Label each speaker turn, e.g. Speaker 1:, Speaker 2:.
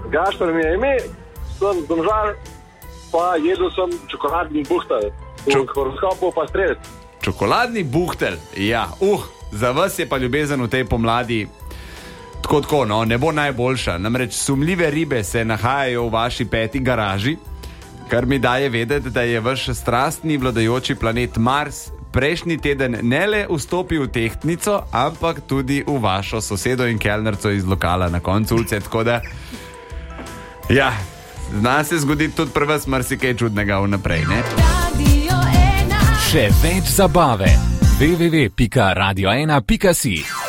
Speaker 1: Gašper mi je ime, sem Domžal, pa jedel sem čokoladni buhtelj. V horoskopu pa strelec.
Speaker 2: Čokoladni buhtelj, ja. Za vas je pa ljubezen v tej pomladi tako, no, ne bo najboljša. Namreč sumljive ribe se nahajajo v vaši 5. garaži, kar mi daje vedeti, da je vaš strastni vladajoči planet Mars prejšnji teden ne le vstopil v tehtnico, ampak tudi v vašo sosedo in kelnerco iz lokala na koncu ulice, tako da ja, zna se zgoditi tudi pri vas marsikaj čudnega vnaprej, ne?
Speaker 3: Še več zabave. www.radio1.si